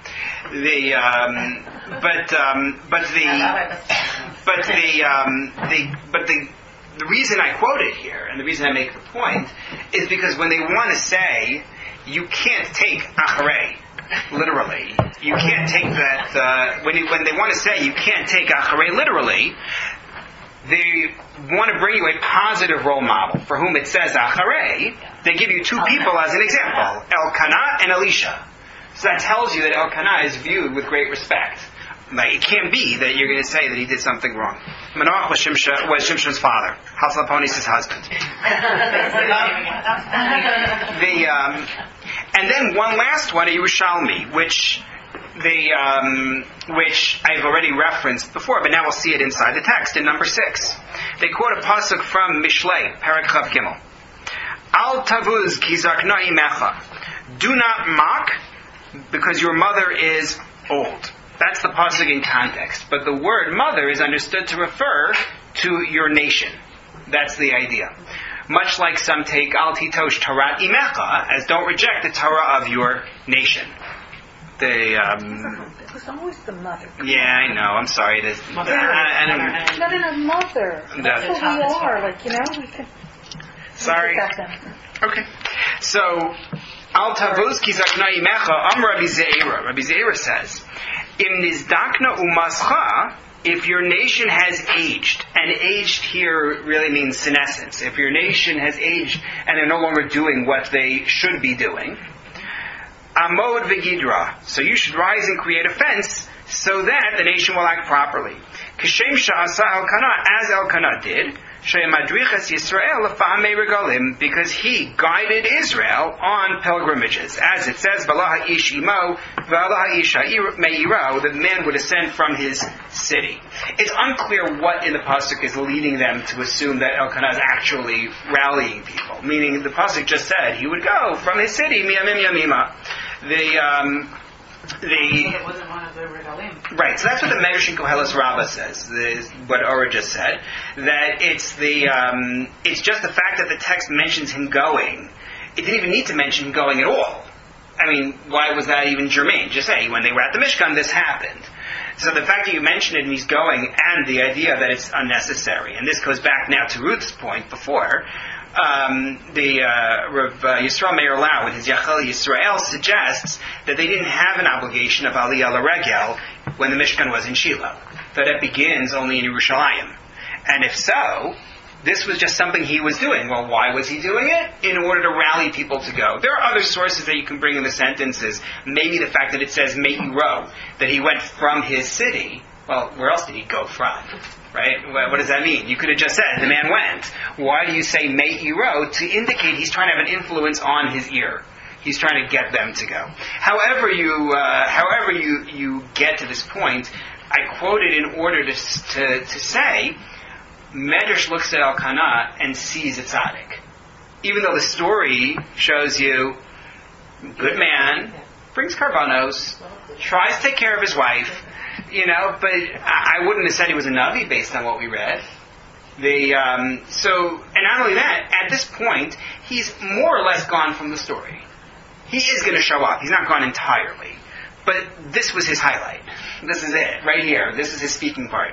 The reason I quote it here, and the reason I make the point, is because when they want to say you can't take Acharei literally, you can't take that. When they want to say you can't take Acharei literally, they want to bring you a positive role model for whom it says Acharei. They give you two people as an example, Elkanah and Elisha. So that tells you that Elkanah is viewed with great respect. Like, it can't be that you're going to say that he did something wrong. Manoach was Shimshon's father. Hatzlaponis his husband. And then one last one, a Yerushalmi, which I've already referenced before, but now we'll see it inside the text in number 6. They quote a pasuk from Mishlei, Parak Chav Gimel. Al tavuz ki zakna imecha. Do not mock, because your mother is old. That's the pasuk in context. But the word mother is understood to refer to your nation. That's the idea. Much like some take al titosh Torah imecha, as don't reject the Torah of your nation. It was always the mother. Yeah, I know. I'm sorry. It is. Mother. That's who we are. Like, we can. Sorry. Okay. So, al tavuz ki zakna imecha, Rabbi Zeira. Rabbi Zeira says, Im nizdakna umascha, if your nation has aged, and aged here really means senescence. If your nation has aged and they're no longer doing what they should be doing, amod v'gidra, so you should rise and create a fence so that the nation will act properly. Kishem sha'asa Elkanah, as Elkanah did, she'madriches Yisrael l'fa'amei regalim, because he guided Israel on pilgrimages. As it says, v'ala ha'ish imo, v'ala ha'ish me'iro, the man would ascend from his city. It's unclear what in the pasuk is leading them to assume that Elkanah is actually rallying people. Meaning the pasuk just said he would go from his city, miyamim yamima. It wasn't one of the regalim. Right, so that's what the Medrash in Koheles Rabbah says, what Ora just said, that it's just the fact that the text mentions him going. It didn't even need to mention him going at all. I mean, why was that even germane? Just say, when they were at the Mishkan, this happened. So the fact that you mention it and he's going, and the idea that it's unnecessary, and this goes back now to Ruth's point before, Rav Yisrael Meir Lau, with his Yachal Yisrael, suggests that they didn't have an obligation of Aliyah L'Regel when the Mishkan was in Shiloh. That it begins only in Yerushalayim. And if so, this was just something he was doing. Well, why was he doing it? In order to rally people to go. There are other sources that you can bring in the sentences. Maybe the fact that it says Me'iro, that he went from his city. Well, where else did he go from? Right? What does that mean? You could have just said, the man went. Why do you say Me'iro? To indicate he's trying to have an influence on his ear. He's trying to get them to go. However you get to this point, I quote it in order to say, Medrash looks at Elkanah and sees a tzaddik. Even though the story shows you good man, brings karbanos, tries to take care of his wife, but I wouldn't have said he was a Navi based on what we read. And not only that, at this point, he's more or less gone from the story. He is going to show up. He's not gone entirely. But this was his highlight. This is it, right here. This is his speaking part.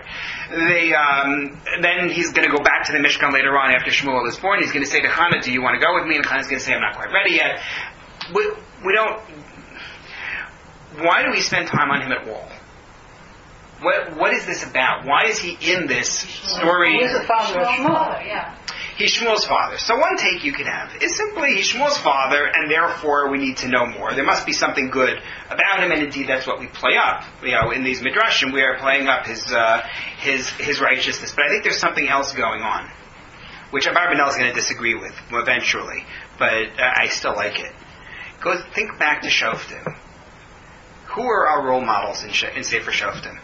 Then he's going to go back to the Mishkan later on after Shmuel is born. He's going to say to Hannah, do you want to go with me? And Hannah's going to say, I'm not quite ready yet. We don't... Why do we spend time on him at all? What is this about? Why is he in this story? He's the father of Shmuel. Yeah. He's Shmuel's father. So one take you could have is simply he's Shmuel's father, and therefore we need to know more. There must be something good about him, and indeed that's what we play up. In these midrashim, we are playing up his righteousness. But I think there's something else going on, which Abarbanel is going to disagree with eventually, but I still like it. Go think back to Shoftim. Who are our role models in Sefer Shoftim?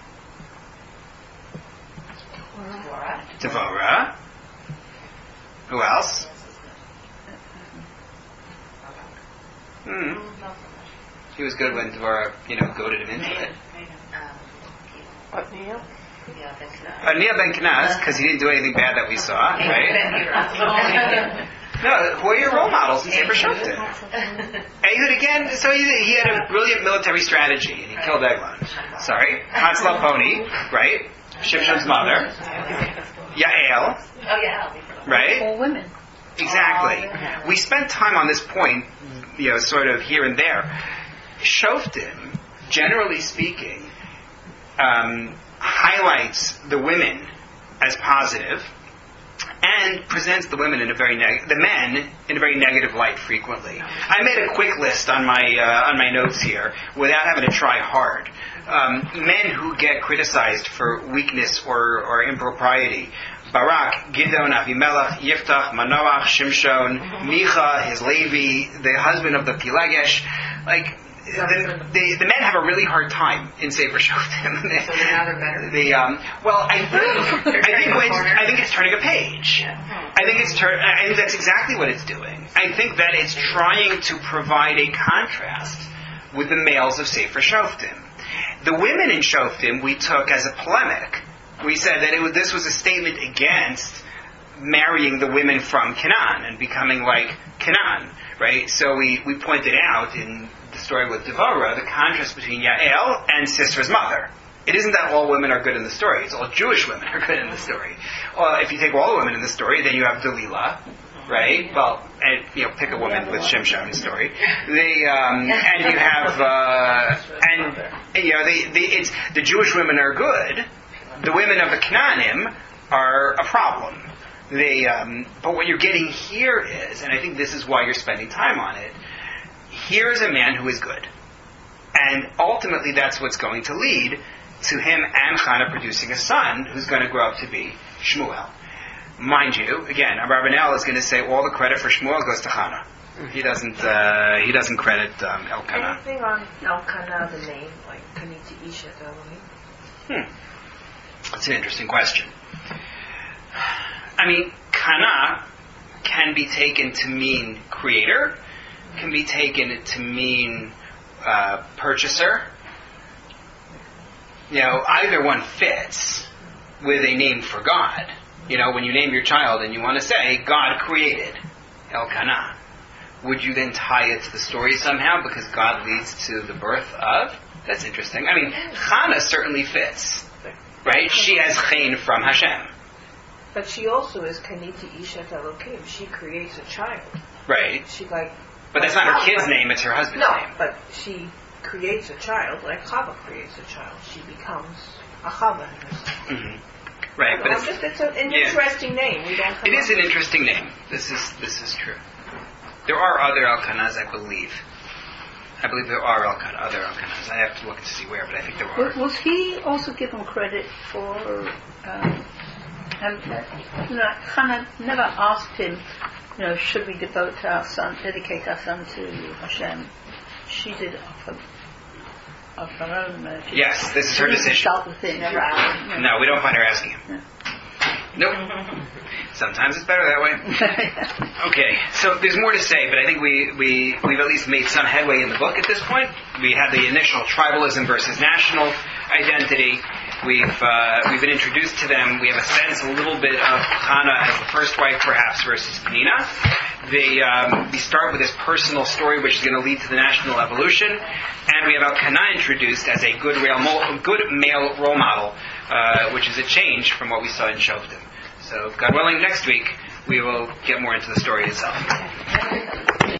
Devorah. Who else? He was good when Devorah, goaded him into it. Othniel? Othniel ben Kenaz, because he didn't do anything bad that we saw, right? No, who are your role models in Sefer Shoftim? Ehud again, so he had a brilliant military strategy, and he killed Eglon. Sorry. Hansel Pony, right? Shimshon's mother. Yael. Oh, yeah. Right? All women. Exactly. We spent time on this point, sort of here and there. Shoftim, generally speaking, highlights the women as positive and presents the women in a very the men in a very negative light frequently. I made a quick list on my notes here without having to try hard. Men who get criticized for weakness or impropriety: Barak, Gideon, Avimelech, Yiftach, Manoach, Shimshon, Micha, his Levi, the husband of the Pilegesh. The men have a really hard time in Sefer Shoftim. So now they're better. I think it's turning a page. I think that's exactly what it's doing. I think that it's trying to provide a contrast with the males of Sefer Shoftim. The women in Shoftim we took as a polemic. We said that this was a statement against marrying the women from Canaan and becoming like Canaan, right? So we pointed out in the story with Devorah the contrast between Yael and Sisera's mother. It isn't that all women are good in the story. It's all Jewish women are good in the story. Well, if you take all the women in the story, then you have Delilah, right? Well, and, pick a woman with Shimshon's story. And you have, it's the Jewish women are good. The women of the Canaanim are a problem. But what you're getting here is, and I think this is why you're spending time on it, here's a man who is good. And ultimately that's what's going to lead to him and Chana producing a son who's going to grow up to be Shmuel. Mind you, again, Abarbanel is going to say all the credit for Shmuel goes to Chana. He doesn't credit Elkanah. Anything on Elkanah, the name, like Kaniti Isha Elohim? That's an interesting question. I mean, Kana can be taken to mean creator, can be taken to mean purchaser. Either one fits with a name for God. When you name your child and you want to say, God created Elkanah, would you then tie it to the story somehow because God leads to the birth of? That's interesting. I mean, Chana certainly fits, right? She has Chen from Hashem. But she also is Kaniti Ishat Elohim. She creates a child. Right. But that's not her kid's name, it's her husband's name. No, but she creates a child like Chava creates a child. She becomes a Chava. Mm-hmm. Right, but it's an interesting name. It is an interesting name. This is true. There are other Elkanahs, I believe. I believe there are other Elkanahs. I have to look to see where, but I think there are. Was he also given credit for... Hannah never asked him, should we dedicate our son to Hashem? She did of her own. Yes, this is her decision. Never asked him. No, we don't find her asking him. Nope. Sometimes it's better that way. Okay, so there's more to say, but I think we've at least made some headway in the book at this point. We had the initial tribalism versus national identity. We've been introduced to them. We have a sense a little bit of Hannah as the first wife, perhaps, versus Penina. We start with this personal story, which is going to lead to the national evolution, and we have Elkanah introduced as a good male role model, which is a change from what we saw in Shoftim. So, God willing, next week we will get more into the story itself.